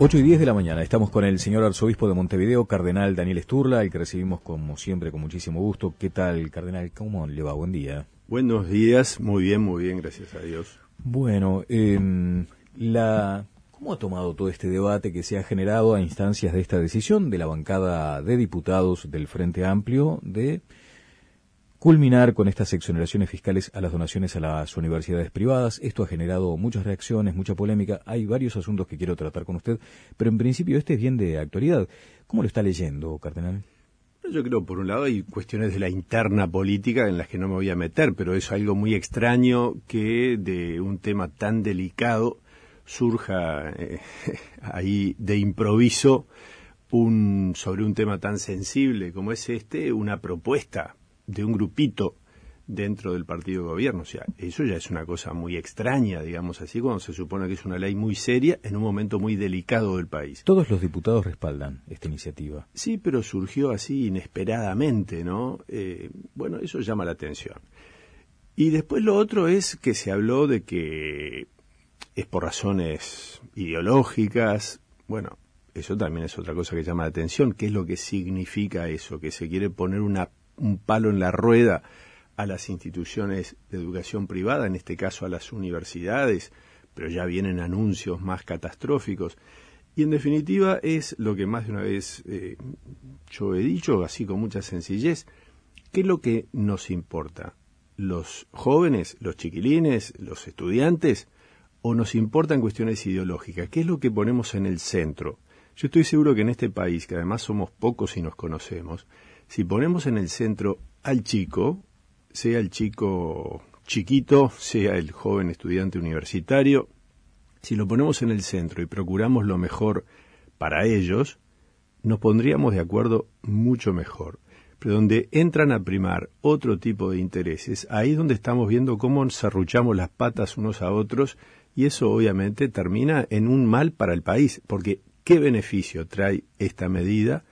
8:10 de la mañana, estamos con el señor arzobispo de Montevideo, cardenal Daniel Sturla, el que recibimos como siempre con muchísimo gusto. ¿Qué tal, cardenal? ¿Cómo le va? Buen día. Buenos días, muy bien, gracias a Dios. Bueno, ¿cómo ha tomado todo este debate que se ha generado a instancias de esta decisión de la bancada de diputados del Frente Amplio de culminar con estas exoneraciones fiscales a las donaciones a las universidades privadas? Esto ha generado muchas reacciones, mucha polémica. Hay varios asuntos que quiero tratar con usted, pero en principio este es bien de actualidad. ¿Cómo lo está leyendo, cardenal? Yo creo, por un lado, hay cuestiones de la interna política en las que no me voy a meter, pero es algo muy extraño que de un tema tan delicado surja ahí de improviso sobre un tema tan sensible como es una propuesta de un grupito dentro del partido de gobierno. O sea, eso ya es una cosa muy extraña, digamos así, cuando se supone que es una ley muy seria en un momento muy delicado del país. Todos los diputados respaldan esta iniciativa. Sí, pero surgió así inesperadamente, ¿no? Bueno, eso llama la atención. Y después lo otro es que se habló de que es por razones ideológicas. Bueno, eso también es otra cosa que llama la atención. ¿Qué es lo que significa eso? Que se quiere poner un palo en la rueda a las instituciones de educación privada, en este caso a las universidades, pero ya vienen anuncios más catastróficos. Y en definitiva es lo que más de una vez yo he dicho, así con mucha sencillez, ¿qué es lo que nos importa? ¿Los jóvenes, los chiquilines, los estudiantes, o nos importan cuestiones ideológicas? ¿Qué es lo que ponemos en el centro? Yo estoy seguro que en este país, que además somos pocos y nos conocemos, si ponemos en el centro al chico, sea el chico chiquito, sea el joven estudiante universitario, si lo ponemos en el centro y procuramos lo mejor para ellos, nos pondríamos de acuerdo mucho mejor. Pero donde entran a primar otro tipo de intereses, ahí es donde estamos viendo cómo serruchamos las patas unos a otros, y eso obviamente termina en un mal para el país, porque ¿qué beneficio trae esta medida?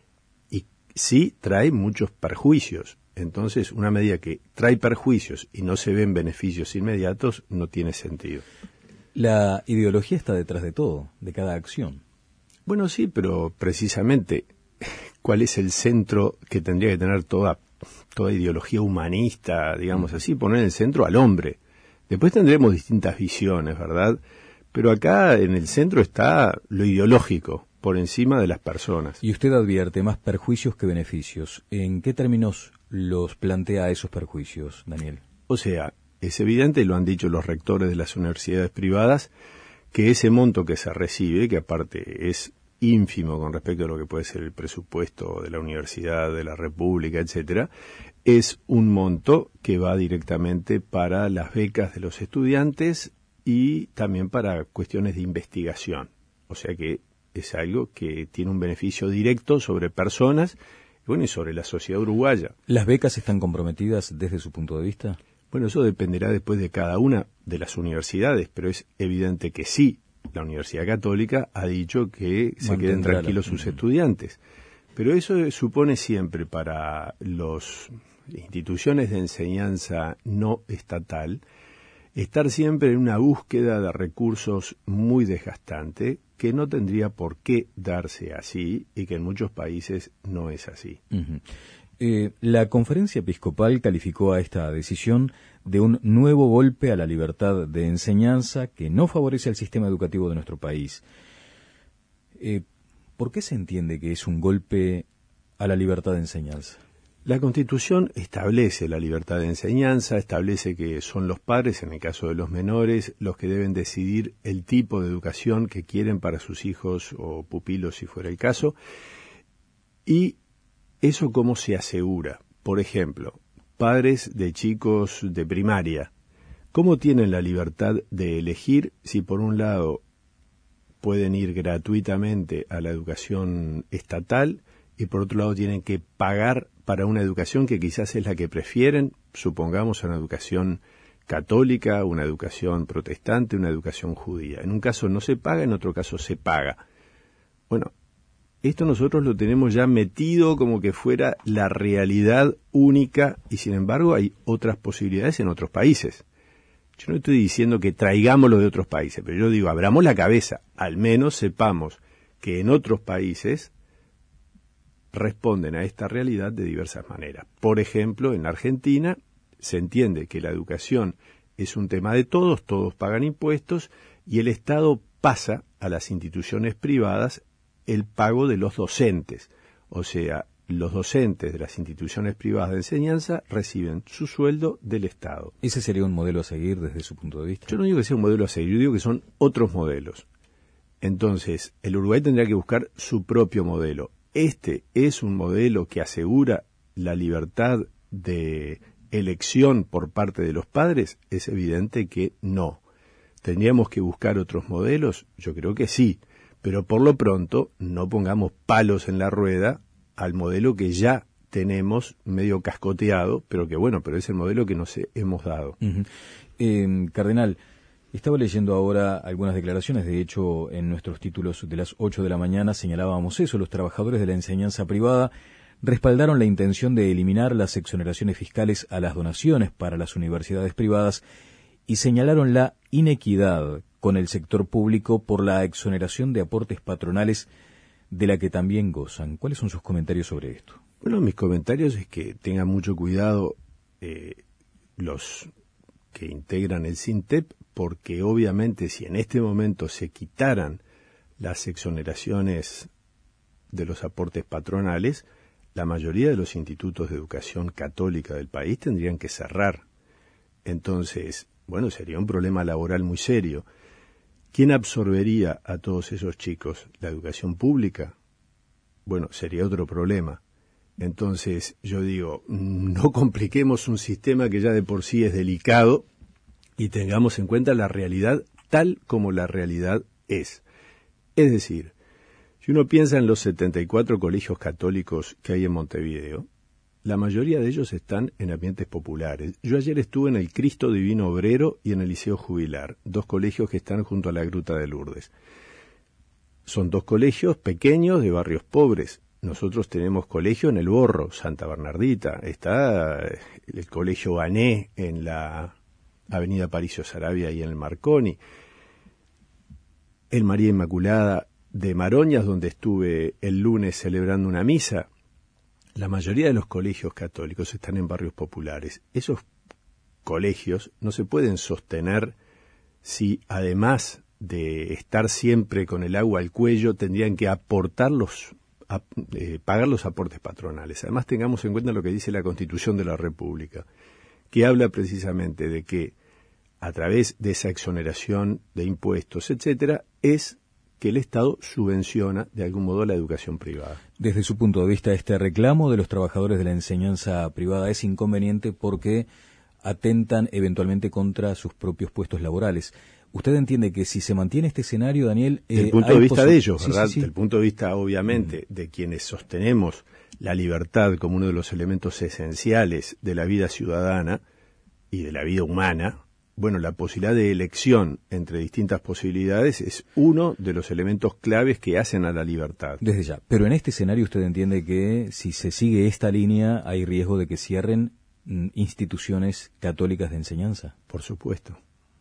Sí trae muchos perjuicios. Entonces, una medida que trae perjuicios y no se ven beneficios inmediatos no tiene sentido. La ideología está detrás de todo, de cada acción. Bueno, sí, pero precisamente, ¿cuál es el centro que tendría que tener toda ideología humanista, digamos así? Poner en el centro al hombre. Después tendremos distintas visiones, ¿verdad? Pero acá en el centro está lo ideológico, por encima de las personas. Y usted advierte más perjuicios que beneficios. ¿En qué términos los plantea esos perjuicios, Daniel? O sea, es evidente, y lo han dicho los rectores de las universidades privadas, que ese monto que se recibe, que aparte es ínfimo con respecto a lo que puede ser el presupuesto de la universidad, de la república, etcétera, es un monto que va directamente para las becas de los estudiantes y también para cuestiones de investigación. O sea que es algo que tiene un beneficio directo sobre personas y sobre la sociedad uruguaya. ¿Las becas están comprometidas desde su punto de vista? Bueno, eso dependerá después de cada una de las universidades, pero es evidente que sí. La Universidad Católica ha dicho que se queden tranquilos sus estudiantes. Pero eso supone siempre para las instituciones de enseñanza no estatal estar siempre en una búsqueda de recursos muy desgastante, que no tendría por qué darse así y que en muchos países no es así. La Conferencia Episcopal calificó a esta decisión de un nuevo golpe a la libertad de enseñanza que no favorece al sistema educativo de nuestro país. ¿Por qué se entiende que es un golpe a la libertad de enseñanza? La Constitución establece la libertad de enseñanza, establece que son los padres, en el caso de los menores, los que deben decidir el tipo de educación que quieren para sus hijos o pupilos, si fuera el caso. Y eso cómo se asegura. Por ejemplo, padres de chicos de primaria, ¿cómo tienen la libertad de elegir si por un lado pueden ir gratuitamente a la educación estatal y por otro lado tienen que pagar para una educación que quizás es la que prefieren, supongamos una educación católica, una educación protestante, una educación judía? En un caso no se paga, en otro caso se paga. Bueno, esto nosotros lo tenemos ya metido como que fuera la realidad única y sin embargo hay otras posibilidades en otros países. Yo no estoy diciendo que traigamos lo de otros países, pero yo digo, abramos la cabeza, al menos sepamos que en otros países responden a esta realidad de diversas maneras. Por ejemplo, en Argentina se entiende que la educación es un tema de todos, todos pagan impuestos y el Estado pasa a las instituciones privadas el pago de los docentes. O sea, los docentes de las instituciones privadas de enseñanza reciben su sueldo del Estado. ¿Ese sería un modelo a seguir desde su punto de vista? Yo no digo que sea un modelo a seguir, yo digo que son otros modelos. Entonces, el Uruguay tendría que buscar su propio modelo. ¿Este es un modelo que asegura la libertad de elección por parte de los padres? Es evidente que no. ¿Tendríamos que buscar otros modelos? Yo creo que sí, pero por lo pronto no pongamos palos en la rueda al modelo que ya tenemos medio cascoteado, pero que bueno, pero es el modelo que nos hemos dado. Cardenal, estaba leyendo ahora algunas declaraciones, de hecho en nuestros títulos de las 8 de la mañana señalábamos eso, los trabajadores de la enseñanza privada respaldaron la intención de eliminar las exoneraciones fiscales a las donaciones para las universidades privadas y señalaron la inequidad con el sector público por la exoneración de aportes patronales de la que también gozan. ¿Cuáles son sus comentarios sobre esto? Bueno, mis comentarios es que tengan mucho cuidado los que integran el SINTEP, porque obviamente si en este momento se quitaran las exoneraciones de los aportes patronales, la mayoría de los institutos de educación católica del país tendrían que cerrar. Entonces, bueno, sería un problema laboral muy serio. ¿Quién absorbería a todos esos chicos? ¿La educación pública? Bueno, sería otro problema. Entonces, yo digo, no compliquemos un sistema que ya de por sí es delicado y tengamos en cuenta la realidad tal como la realidad es. Es decir, si uno piensa en los 74 colegios católicos que hay en Montevideo, la mayoría de ellos están en ambientes populares. Yo ayer estuve en el Cristo Divino Obrero y en el Liceo Jubilar, dos colegios que están junto a la Gruta de Lourdes. Son dos colegios pequeños de barrios pobres. Nosotros tenemos colegio en El Borro, Santa Bernardita. Está el colegio Bané en la Avenida Aparicio Saravia y en el Marconi. El María Inmaculada de Maroñas, donde estuve el lunes celebrando una misa. La mayoría de los colegios católicos están en barrios populares. Esos colegios no se pueden sostener si, además de estar siempre con el agua al cuello, tendrían que pagar los aportes patronales. Además, tengamos en cuenta lo que dice la Constitución de la República, que habla precisamente de que a través de esa exoneración de impuestos, etcétera, es que el Estado subvenciona de algún modo la educación privada. Desde su punto de vista, este reclamo de los trabajadores de la enseñanza privada es inconveniente porque atentan eventualmente contra sus propios puestos laborales. ¿Usted entiende que si se mantiene este escenario, Daniel... Desde el punto de vista de ellos, ¿verdad? Sí. Desde el punto de vista, obviamente, de quienes sostenemos la libertad como uno de los elementos esenciales de la vida ciudadana y de la vida humana, bueno, la posibilidad de elección entre distintas posibilidades es uno de los elementos claves que hacen a la libertad. Desde ya. Pero en este escenario usted entiende que si se sigue esta línea hay riesgo de que cierren instituciones católicas de enseñanza. Por supuesto.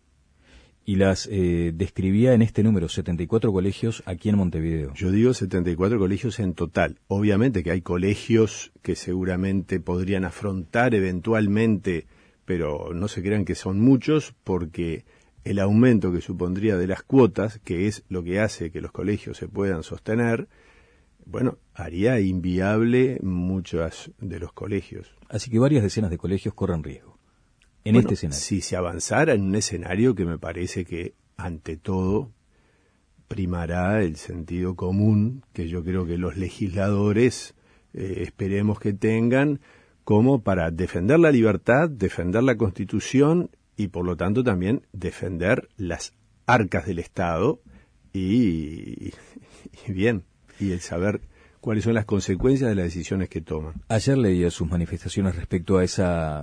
Y las describía en este número, 74 colegios aquí en Montevideo. Yo digo 74 colegios en total. Obviamente que hay colegios que seguramente podrían afrontar eventualmente, pero no se crean que son muchos, porque el aumento que supondría de las cuotas, que es lo que hace que los colegios se puedan sostener, bueno, haría inviable muchos de los colegios. Así que varias decenas de colegios corren riesgo en Bueno, este escenario. Si se avanzara en un escenario que me parece que, ante todo, primará el sentido común, que yo creo que los legisladores esperemos que tengan, como para defender la libertad, defender la Constitución y, por lo tanto, también defender las arcas del Estado y bien, y el saber cuáles son las consecuencias de las decisiones que toman. Ayer leía sus manifestaciones respecto a esa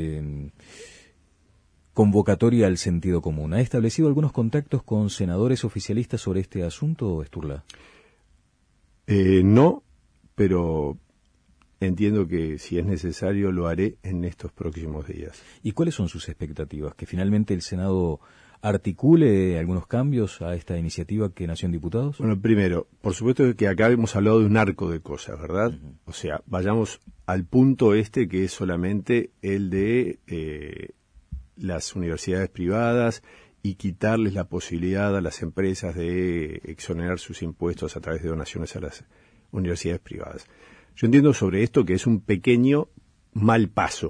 convocatoria al sentido común. ¿Ha establecido algunos contactos con senadores oficialistas sobre este asunto, Sturla? No, pero entiendo que si es necesario lo haré en estos próximos días. ¿Y cuáles son sus expectativas? ¿Que finalmente el Senado articule algunos cambios a esta iniciativa que nació en diputados? Bueno, primero, por supuesto que acá hemos hablado de un arco de cosas, ¿verdad? Uh-huh. O sea, vayamos al punto que es solamente el de las universidades privadas y quitarles la posibilidad a las empresas de exonerar sus impuestos a través de donaciones a las universidades privadas. Yo entiendo sobre esto que es un pequeño mal paso.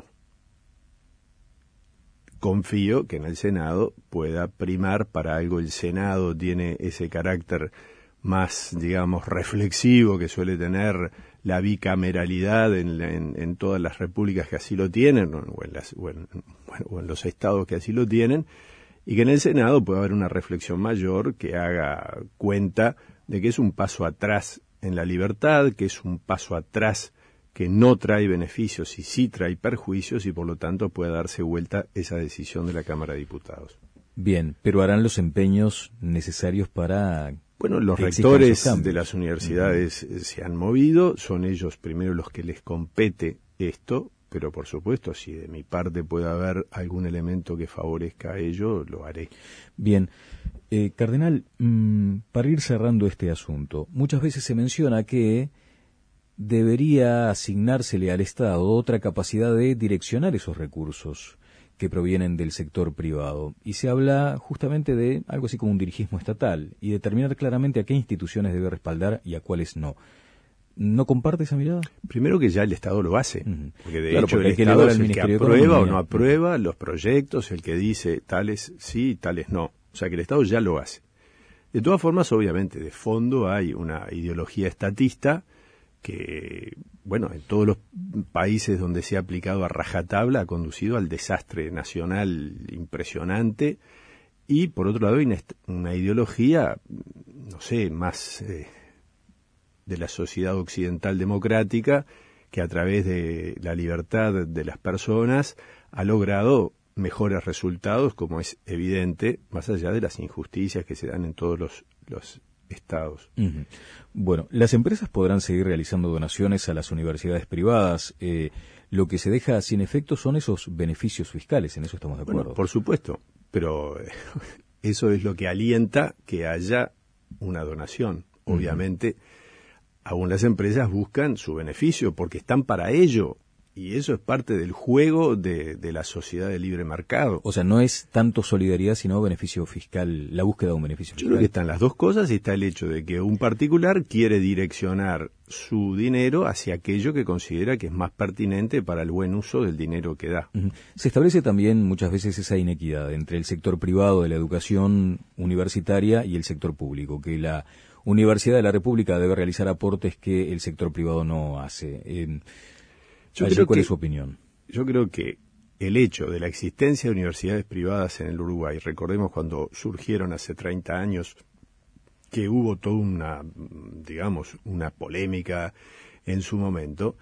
Confío que en el Senado pueda primar para algo. El Senado tiene ese carácter más, digamos, reflexivo que suele tener la bicameralidad en todas las repúblicas que así lo tienen, o en los estados que así lo tienen, y que en el Senado pueda haber una reflexión mayor que haga cuenta de que es un paso atrás en la libertad, que es un paso atrás que no trae beneficios y sí trae perjuicios, y por lo tanto puede darse vuelta esa decisión de la Cámara de Diputados. Bien, pero harán los empeños necesarios para... Bueno, los rectores de las universidades se han movido, son ellos primero los que les compete esto, pero por supuesto, si de mi parte puede haber algún elemento que favorezca a ello, lo haré. Bien. Cardenal, para ir cerrando este asunto, muchas veces se menciona que debería asignársele al Estado otra capacidad de direccionar esos recursos que provienen del sector privado. Y se habla justamente de algo así como un dirigismo estatal y determinar claramente a qué instituciones debe respaldar y a cuáles no. ¿No comparte esa mirada? Primero que ya el Estado lo hace, porque de hecho porque el Estado es el que aprueba o no aprueba los proyectos, el que dice tales sí, tales no. O sea que el Estado ya lo hace. De todas formas, obviamente, de fondo hay una ideología estatista que, bueno, en todos los países donde se ha aplicado a rajatabla ha conducido al desastre nacional impresionante, y por otro lado hay una ideología, no sé, más de la sociedad occidental democrática, que a través de la libertad de las personas ha logrado mejores resultados, como es evidente, más allá de las injusticias que se dan en todos los estados. Uh-huh. Bueno, las empresas podrán seguir realizando donaciones a las universidades privadas. Lo que se deja sin efecto son esos beneficios fiscales, en eso estamos de acuerdo. Bueno, por supuesto, pero eso es lo que alienta que haya una donación. Obviamente, aún las empresas buscan su beneficio porque están para ello. Y eso es parte del juego de la sociedad de libre mercado. O sea, no es tanto solidaridad, sino beneficio fiscal, la búsqueda de un beneficio fiscal. Yo creo que están las dos cosas, y está el hecho de que un particular quiere direccionar su dinero hacia aquello que considera que es más pertinente para el buen uso del dinero que da. Uh-huh. Se establece también muchas veces esa inequidad entre el sector privado de la educación universitaria y el sector público, que la Universidad de la República debe realizar aportes que el sector privado no hace. ¿Cuál es su opinión? Yo creo que el hecho de la existencia de universidades privadas en el Uruguay, recordemos cuando surgieron hace 30 años, que hubo toda una polémica en su momento,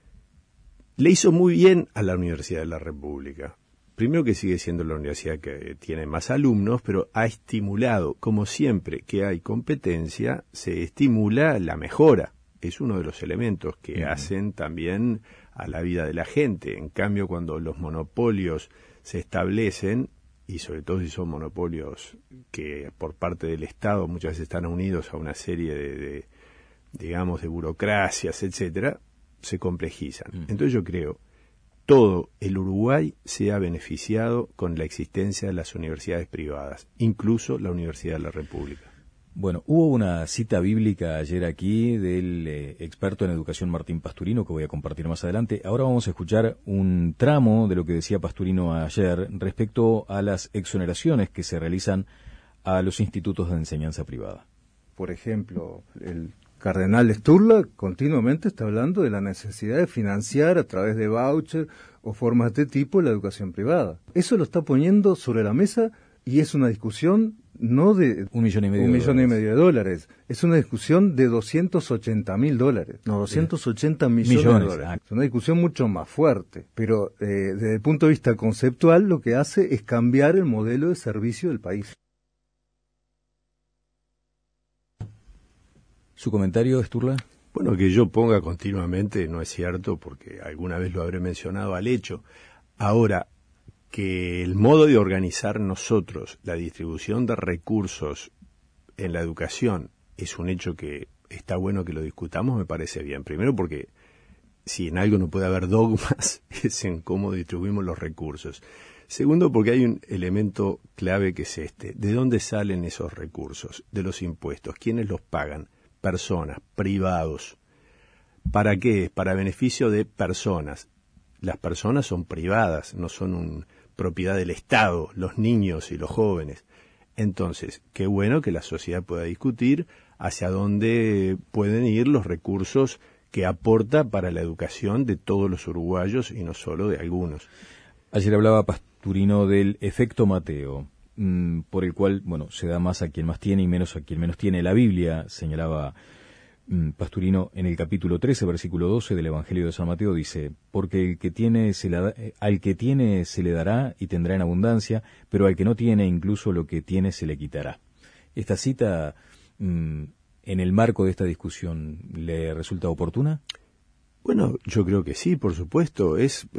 le hizo muy bien a la Universidad de la República. Primero que sigue siendo la universidad que tiene más alumnos, pero ha estimulado, como siempre que hay competencia, se estimula la mejora. Es uno de los elementos que hacen también a la vida de la gente. En cambio, cuando los monopolios se establecen, y sobre todo si son monopolios que por parte del Estado muchas veces están unidos a una serie de burocracias, etcétera, se complejizan. Entonces yo creo, todo el Uruguay se ha beneficiado con la existencia de las universidades privadas, incluso la Universidad de la República. Bueno, hubo una cita bíblica ayer aquí del experto en educación Martín Pasturino, que voy a compartir más adelante. Ahora vamos a escuchar un tramo de lo que decía Pasturino ayer respecto a las exoneraciones que se realizan a los institutos de enseñanza privada. Por ejemplo, el cardenal Sturla continuamente está hablando de la necesidad de financiar a través de voucher o formas de tipo la educación privada. Eso lo está poniendo sobre la mesa y es una discusión no de $1,5 millones de dólares, es una discusión de $280.000, no, 280 millones de dólares. Es una discusión mucho más fuerte, pero desde el punto de vista conceptual lo que hace es cambiar el modelo de servicio del país. ¿Su comentario, Sturla? Bueno, que yo ponga continuamente no es cierto, porque alguna vez lo habré mencionado al hecho. Ahora, que el modo de organizar nosotros la distribución de recursos en la educación es un hecho que está bueno que lo discutamos, me parece bien. Primero porque si en algo no puede haber dogmas es en cómo distribuimos los recursos. Segundo, porque hay un elemento clave que es este. ¿De dónde salen esos recursos? De los impuestos. ¿Quiénes los pagan? Personas, privados. ¿Para qué? Para beneficio de personas. Las personas son privadas, no son propiedad del Estado, los niños y los jóvenes. Entonces, qué bueno que la sociedad pueda discutir hacia dónde pueden ir los recursos que aporta para la educación de todos los uruguayos y no solo de algunos. Ayer hablaba Pasturino del efecto Mateo, por el cual, bueno, se da más a quien más tiene y menos a quien menos tiene. La Biblia, señalaba Pasturino en el capítulo 13, versículo 12 del Evangelio de San Mateo, dice: porque el que tiene al que tiene se le dará y tendrá en abundancia, pero al que no tiene, incluso lo que tiene se le quitará. Esta cita, en el marco de esta discusión, ¿le resulta oportuna? Bueno, yo creo que sí, por supuesto. Es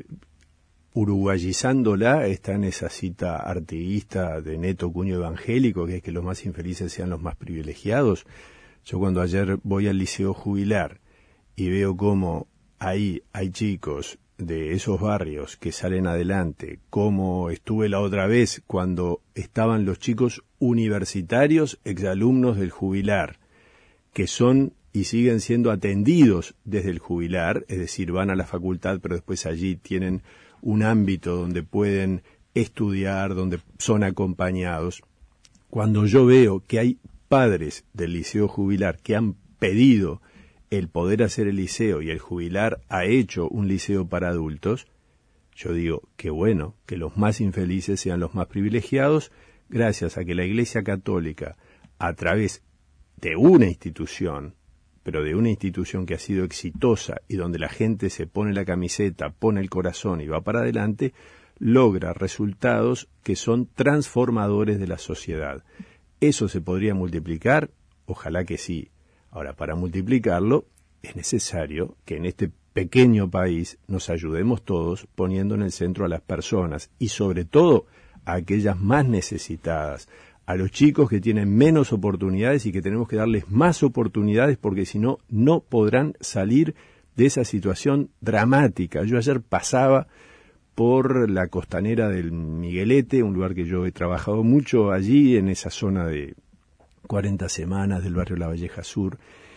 uruguayizándola, está en esa cita artiguista de neto cuño evangélico, que es que los más infelices sean los más privilegiados. Yo cuando ayer voy al liceo jubilar y veo cómo ahí hay chicos de esos barrios que salen adelante, como estuve la otra vez cuando estaban los chicos universitarios, exalumnos del jubilar, que son y siguen siendo atendidos desde el jubilar, es decir, van a la facultad, pero después allí tienen un ámbito donde pueden estudiar, donde son acompañados. Cuando yo veo que hay padres del liceo jubilar que han pedido el poder hacer el liceo y el jubilar ha hecho un liceo para adultos, yo digo, qué bueno que los más infelices sean los más privilegiados, gracias a que la Iglesia Católica, a través de una institución, pero de una institución que ha sido exitosa y donde la gente se pone la camiseta, pone el corazón y va para adelante, logra resultados que son transformadores de la sociedad. ¿Eso se podría multiplicar? Ojalá que sí. Ahora, para multiplicarlo, es necesario que en este pequeño país nos ayudemos todos poniendo en el centro a las personas y sobre todo a aquellas más necesitadas, a los chicos que tienen menos oportunidades y que tenemos que darles más oportunidades porque si no, no podrán salir de esa situación dramática. Yo ayer pasaba por la costanera del Miguelete, un lugar que yo he trabajado mucho allí, en esa zona de 40 semanas del barrio La Valleja Sur.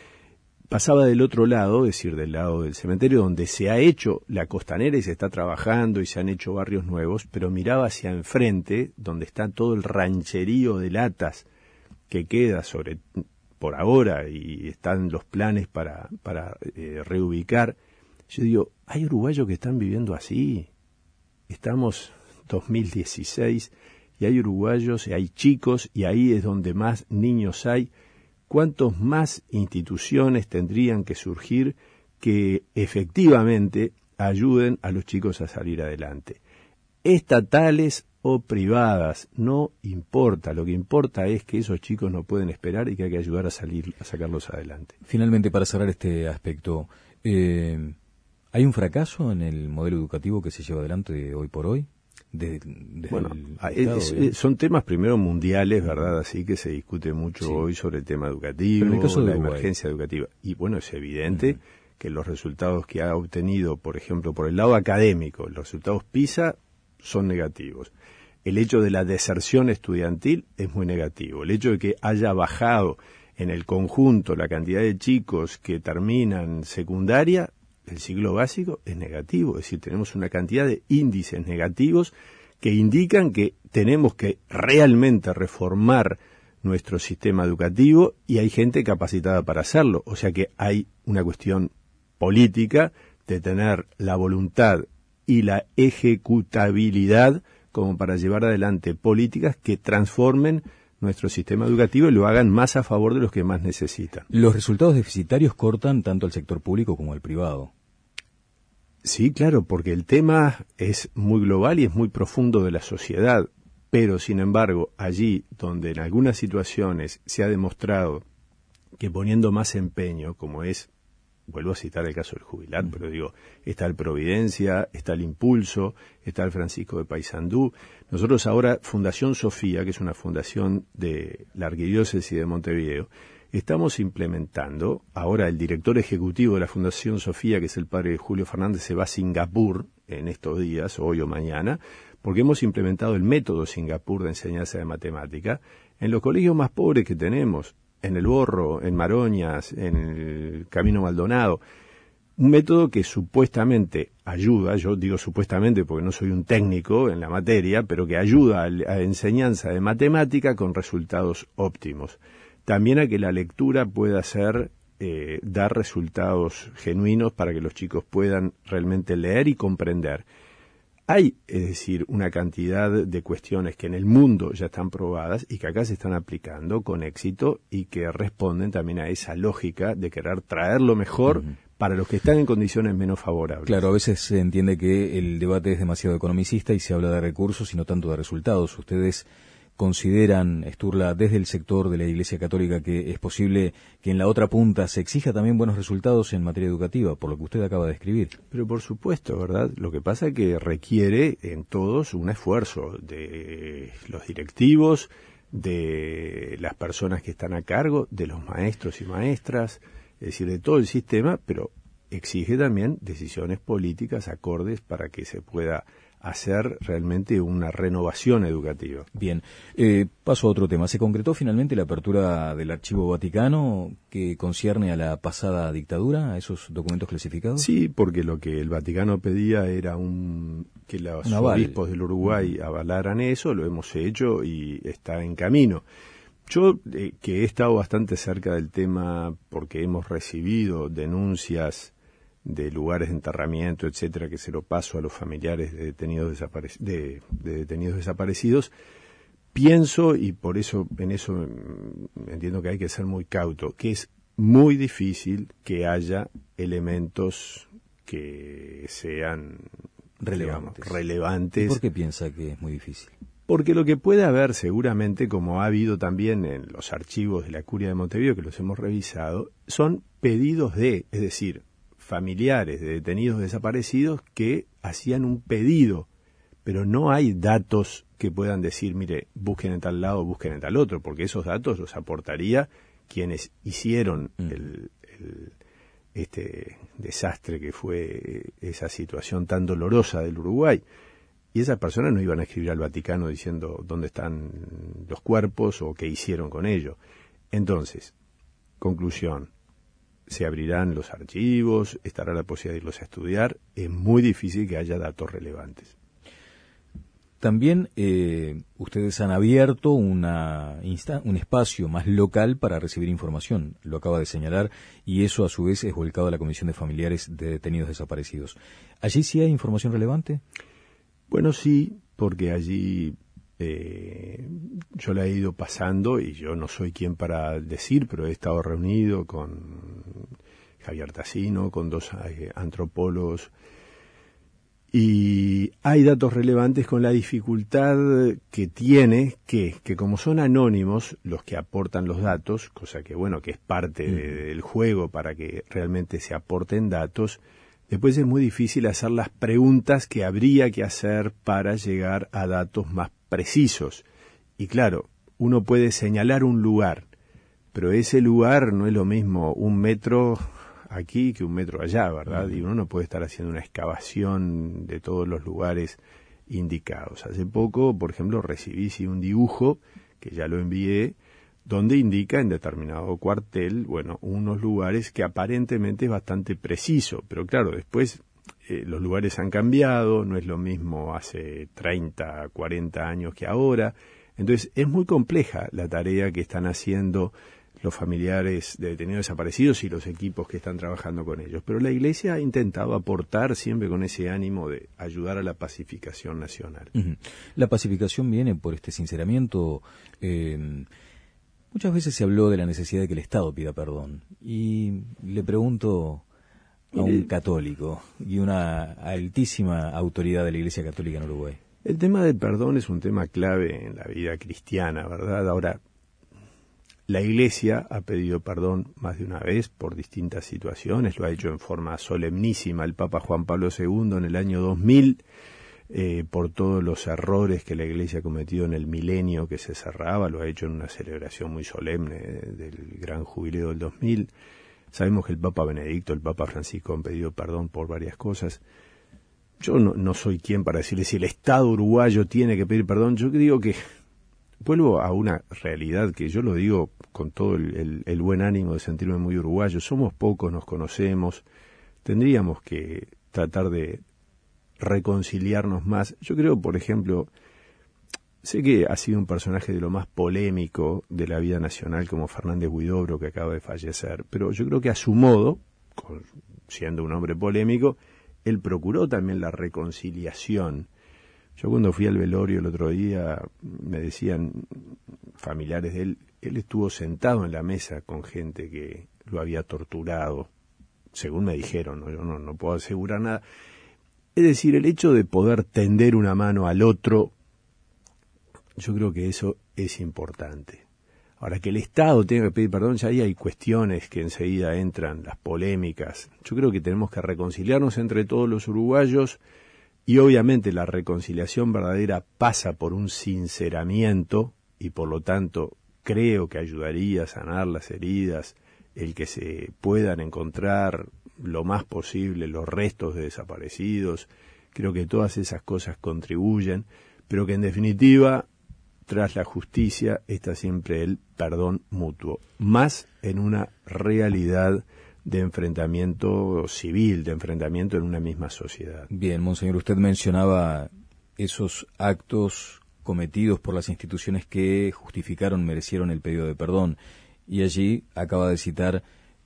Pasaba del otro lado, es decir, del lado del cementerio, donde se ha hecho la costanera y se está trabajando y se han hecho barrios nuevos, pero miraba hacia enfrente, donde está todo el rancherío de latas que queda por ahora y están los planes para reubicar. Yo digo, hay uruguayos que están viviendo así. Estamos 2016 y hay uruguayos y hay chicos y ahí es donde más niños hay. ¿Cuántos más instituciones tendrían que surgir que efectivamente ayuden a los chicos a salir adelante? Estatales o privadas, no importa. Lo que importa es que esos chicos no pueden esperar y que hay que ayudar a sacarlos adelante. Finalmente, para cerrar este aspecto, ¿hay un fracaso en el modelo educativo que se lleva adelante hoy por hoy? Bueno, son temas primero mundiales, ¿verdad? Así que se discute mucho hoy sobre el tema educativo, pero en el caso de la emergencia educativa. Y bueno, es evidente que los resultados que ha obtenido, por ejemplo, por el lado académico, los resultados PISA son negativos. El hecho de la deserción estudiantil es muy negativo. El hecho de que haya bajado en el conjunto la cantidad de chicos que terminan secundaria, el ciclo básico, es negativo. Es decir, tenemos una cantidad de índices negativos que indican que tenemos que realmente reformar nuestro sistema educativo y hay gente capacitada para hacerlo. O sea que hay una cuestión política de tener la voluntad y la ejecutabilidad como para llevar adelante políticas que transformen nuestro sistema educativo y lo hagan más a favor de los que más necesitan. Los resultados deficitarios cortan tanto al sector público como al privado. Sí, claro, porque el tema es muy global y es muy profundo de la sociedad, pero sin embargo, allí donde en algunas situaciones se ha demostrado que poniendo más empeño, como es vuelvo a citar el caso del Jubilat, pero digo, está el Providencia, está el Impulso, está el Francisco de Paysandú. Nosotros ahora, Fundación Sofía, que es una fundación de la Arquidiócesis de Montevideo, estamos implementando, ahora el director ejecutivo de la Fundación Sofía, que es el padre Julio Fernández, se va a Singapur en estos días, hoy o mañana, porque hemos implementado el método Singapur de enseñanza de matemática en los colegios más pobres que tenemos, en El Borro, en Maroñas, en el Camino Maldonado. Un método que supuestamente ayuda, yo digo supuestamente porque no soy un técnico en la materia, pero que ayuda a la enseñanza de matemática con resultados óptimos. También a que la lectura pueda dar resultados genuinos para que los chicos puedan realmente leer y comprender. Hay, es decir, una cantidad de cuestiones que en el mundo ya están probadas y que acá se están aplicando con éxito y que responden también a esa lógica de querer traer lo mejor para los que están en condiciones menos favorables. Claro, a veces se entiende que el debate es demasiado economicista y se habla de recursos y no tanto de resultados. Ustedes consideran, Sturla, desde el sector de la Iglesia Católica, que es posible que en la otra punta se exija también buenos resultados en materia educativa, por lo que usted acaba de escribir. Pero por supuesto, ¿verdad? Lo que pasa es que requiere en todos un esfuerzo de los directivos, de las personas que están a cargo, de los maestros y maestras, es decir, de todo el sistema, pero exige también decisiones políticas acordes para que se pueda hacer realmente una renovación educativa. Bien, paso a otro tema. ¿Se concretó finalmente la apertura del Archivo Vaticano que concierne a la pasada dictadura, a esos documentos clasificados? Sí, porque lo que el Vaticano pedía era que los obispos del Uruguay avalaran eso, lo hemos hecho y está en camino. Yo, que he estado bastante cerca del tema porque hemos recibido denuncias de lugares de enterramiento, etcétera, que se lo paso a los familiares de detenidos desaparecidos, pienso, y por eso en eso entiendo que hay que ser muy cauto, que es muy difícil que haya elementos que sean relevantes. ¿Y por qué piensa que es muy difícil? Porque lo que puede haber seguramente, como ha habido también en los archivos de la Curia de Montevideo, que los hemos revisado, son pedidos es decir, familiares de detenidos desaparecidos que hacían un pedido, pero no hay datos que puedan decir, mire, busquen en tal lado, busquen en tal otro, porque esos datos los aportaría quienes hicieron este desastre que fue esa situación tan dolorosa del Uruguay. Y esas personas no iban a escribir al Vaticano diciendo dónde están los cuerpos o qué hicieron con ellos. Entonces, conclusión, se abrirán los archivos, estará la posibilidad de irlos a estudiar, es muy difícil que haya datos relevantes. También ustedes han abierto un espacio más local para recibir información, lo acaba de señalar, y eso a su vez es volcado a la Comisión de Familiares de Detenidos Desaparecidos. ¿Allí sí hay información relevante? Bueno, sí, porque allí yo la he ido pasando y yo no soy quien para decir, pero he estado reunido con Javier Tassino, con dos antropólogos, y hay datos relevantes con la dificultad que tiene que como son anónimos los que aportan los datos, cosa que bueno, que es parte del juego para que realmente se aporten datos, después es muy difícil hacer las preguntas que habría que hacer para llegar a datos más precisos. Y claro, uno puede señalar un lugar, pero ese lugar no es lo mismo 1 metro aquí que 1 metro allá, ¿verdad? Y uno no puede estar haciendo una excavación de todos los lugares indicados. Hace poco, por ejemplo, recibí un dibujo, que ya lo envié, donde indica en determinado cuartel, bueno, unos lugares que aparentemente es bastante preciso, pero claro, después los lugares han cambiado, no es lo mismo hace 30, 40 años que ahora, entonces es muy compleja la tarea que están haciendo los familiares de detenidos desaparecidos y los equipos que están trabajando con ellos, pero la Iglesia ha intentado aportar siempre con ese ánimo de ayudar a la pacificación nacional. La pacificación viene por este sinceramiento. Muchas veces se habló de la necesidad de que el Estado pida perdón. Y le pregunto a un católico y una altísima autoridad de la Iglesia Católica en Uruguay. El tema del perdón es un tema clave en la vida cristiana, ¿verdad? Ahora, La Iglesia ha pedido perdón más de una vez por distintas situaciones, lo ha hecho en forma solemnísima el Papa Juan Pablo II en el año 2000, por todos los errores que la Iglesia ha cometido en el milenio que se cerraba, lo ha hecho en una celebración muy solemne del gran jubileo del 2000. Sabemos que el Papa Benedicto, el Papa Francisco han pedido perdón por varias cosas. Yo no soy quien para decirle si el Estado uruguayo tiene que pedir perdón. Yo digo que vuelvo a una realidad que yo lo digo con todo el buen ánimo de sentirme muy uruguayo. Somos pocos, nos conocemos, tendríamos que tratar de reconciliarnos más. Yo creo, por ejemplo, sé que ha sido un personaje de lo más polémico de la vida nacional como Fernández Huidobro, que acaba de fallecer, pero yo creo que a su modo, siendo un hombre polémico, él procuró también la reconciliación. Yo cuando fui al velorio el otro día, me decían familiares de él estuvo sentado en la mesa con gente que lo había torturado, según me dijeron, ¿no? Yo no puedo asegurar nada. Es decir, el hecho de poder tender una mano al otro, yo creo que eso es importante. Ahora, que el Estado tenga que pedir perdón, ya ahí hay cuestiones que enseguida entran, las polémicas. Yo creo que tenemos que reconciliarnos entre todos los uruguayos y obviamente la reconciliación verdadera pasa por un sinceramiento y por lo tanto creo que ayudaría a sanar las heridas, el que se puedan encontrar lo más posible los restos de desaparecidos. Creo que todas esas cosas contribuyen, pero que en definitiva, tras la justicia, está siempre el perdón mutuo, más en una realidad de enfrentamiento civil, de enfrentamiento en una misma sociedad. Bien, monseñor, usted mencionaba esos actos cometidos por las instituciones que merecieron el pedido de perdón, y allí acaba de citar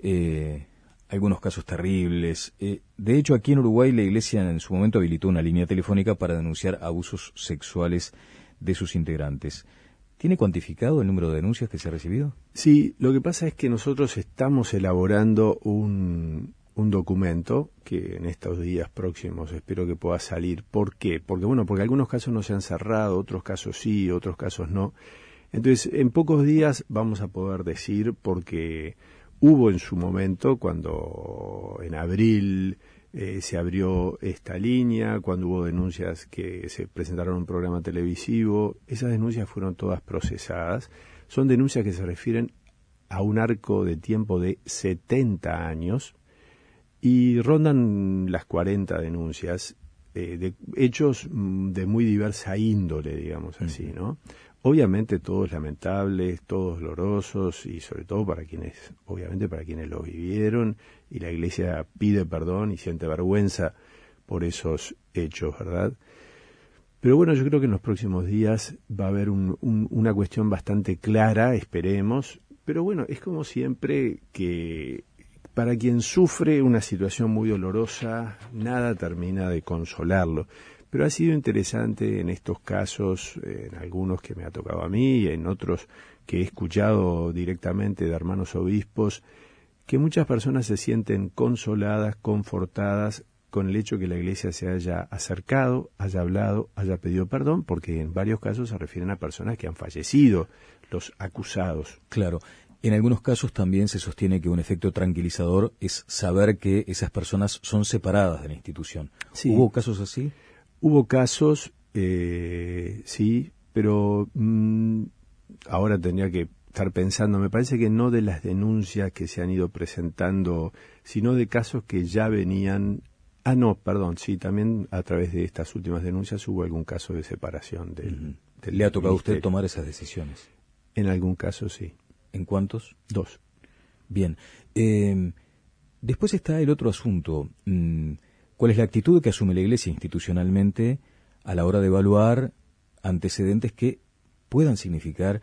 algunos casos terribles. De hecho, aquí en Uruguay la Iglesia en su momento habilitó una línea telefónica para denunciar abusos sexuales de sus integrantes. ¿Tiene cuantificado el número de denuncias que se ha recibido? Sí, lo que pasa es que nosotros estamos elaborando un documento que en estos días próximos espero que pueda salir. ¿Por qué? Porque algunos casos no se han cerrado, otros casos sí, otros casos no. Entonces, en pocos días vamos a poder decir, porque hubo en su momento, cuando en abril se abrió esta línea, cuando hubo denuncias que se presentaron en un programa televisivo, esas denuncias fueron todas procesadas. Son denuncias que se refieren a un arco de tiempo de 70 años y rondan las 40 denuncias de hechos de muy diversa índole, digamos así, ¿no? Obviamente todos lamentables, todos dolorosos y sobre todo para quienes lo vivieron, y la Iglesia pide perdón y siente vergüenza por esos hechos, ¿verdad? Pero bueno, yo creo que en los próximos días va a haber una cuestión bastante clara, esperemos, pero bueno, es como siempre que para quien sufre una situación muy dolorosa, nada termina de consolarlo. Pero ha sido interesante en estos casos, en algunos que me ha tocado a mí y en otros que he escuchado directamente de hermanos obispos, que muchas personas se sienten consoladas, confortadas con el hecho que la Iglesia se haya acercado, haya hablado, haya pedido perdón, porque en varios casos se refieren a personas que han fallecido, los acusados. Claro. En algunos casos también se sostiene que un efecto tranquilizador es saber que esas personas son separadas de la institución. Sí. ¿Hubo casos así? Hubo casos, sí, pero ahora tendría que estar pensando, me parece que no de las denuncias que se han ido presentando, sino de casos que ya venían. Sí, también a través de estas últimas denuncias hubo algún caso de separación del ¿Le ha tocado a usted ministerio. tomar esas decisiones? En algún caso, sí. ¿En cuántos? 2. Bien. Después está el otro asunto. ¿Cuál es la actitud que asume la Iglesia institucionalmente a la hora de evaluar antecedentes que puedan significar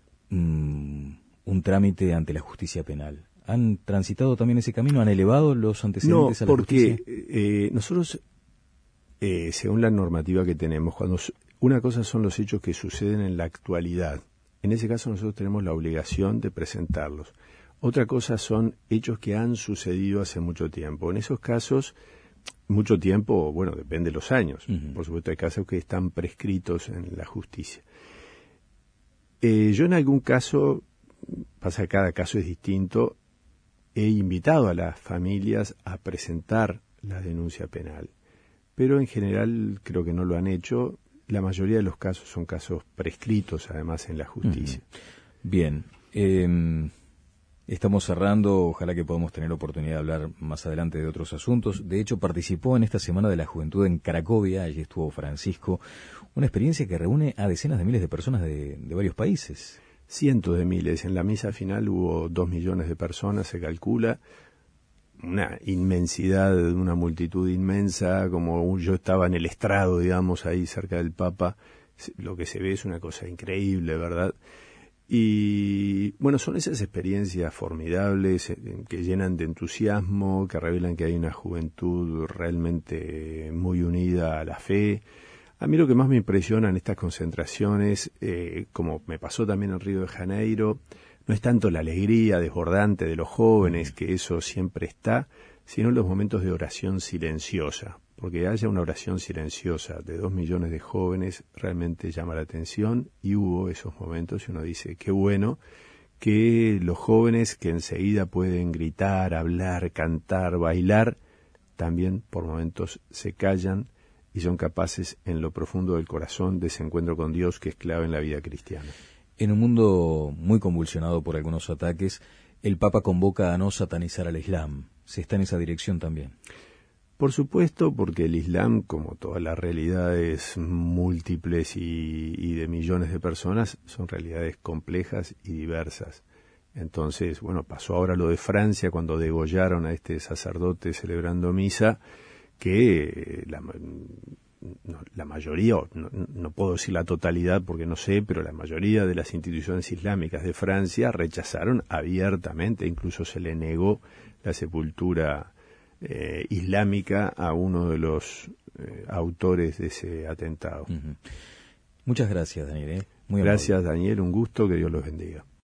un trámite ante la justicia penal? ¿Han transitado también ese camino? ¿Han elevado los antecedentes a la justicia? No, porque nosotros, según la normativa que tenemos, una cosa son los hechos que suceden en la actualidad. En ese caso nosotros tenemos la obligación de presentarlos. Otra cosa son hechos que han sucedido hace mucho tiempo. En esos casos, mucho tiempo, bueno, depende de los años. Por supuesto, hay casos que están prescritos en la justicia. Yo en algún caso pasa que cada caso es distinto. He invitado a las familias a presentar la denuncia penal, pero en general creo que no lo han hecho. La mayoría de los casos son casos prescritos, además, en la justicia. Bien. Estamos cerrando, ojalá que podamos tener oportunidad de hablar más adelante de otros asuntos. De hecho, participó en esta Semana de la Juventud en Cracovia, allí estuvo Francisco, una experiencia que reúne a decenas de miles de personas de varios países. Cientos de miles. En la misa final hubo 2 millones de personas, se calcula. Una inmensidad, una multitud inmensa, como yo estaba en el estrado, digamos, ahí cerca del Papa. Lo que se ve es una cosa increíble, ¿verdad? Y bueno, son esas experiencias formidables que llenan de entusiasmo, que revelan que hay una juventud realmente muy unida a la fe. A mí lo que más me impresiona en estas concentraciones, como me pasó también en Río de Janeiro, no es tanto la alegría desbordante de los jóvenes, que eso siempre está, sino los momentos de oración silenciosa. Porque haya una oración silenciosa de 2 millones de jóvenes realmente llama la atención, y hubo esos momentos y uno dice, qué bueno que los jóvenes que enseguida pueden gritar, hablar, cantar, bailar, también por momentos se callan y son capaces en lo profundo del corazón de ese encuentro con Dios que es clave en la vida cristiana. En un mundo muy convulsionado por algunos ataques, el Papa convoca a no satanizar al Islam. ¿Se está en esa dirección también? Por supuesto, porque el Islam, como todas las realidades múltiples y de millones de personas, son realidades complejas y diversas. Entonces, bueno, pasó ahora lo de Francia cuando degollaron a este sacerdote celebrando misa, que la mayoría, no puedo decir la totalidad porque no sé, pero la mayoría de las instituciones islámicas de Francia rechazaron abiertamente, incluso se le negó la sepultura islámica a uno de los autores de ese atentado. Muchas gracias, Daniel. Muy gracias, amable. Daniel, un gusto, que Dios los bendiga.